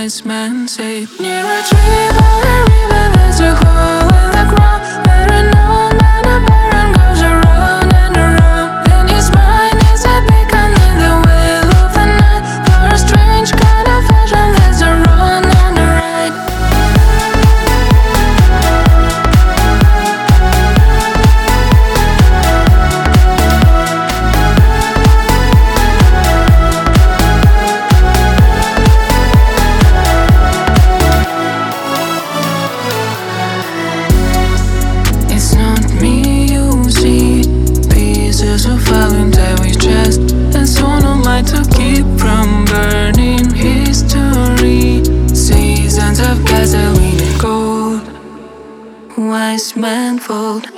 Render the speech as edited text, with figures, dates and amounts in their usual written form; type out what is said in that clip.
wise man say, near a tree by a river there's a hole in the ground, better known than a barren goes around and around. In his mind is a beacon in the wheel of the night, for a strange kind of vision there's a wrong and a right. It's not me you see, pieces of Valentine we dressed, and someone light to keep from burning history. Seasons of gasoline and gold, wise man fold.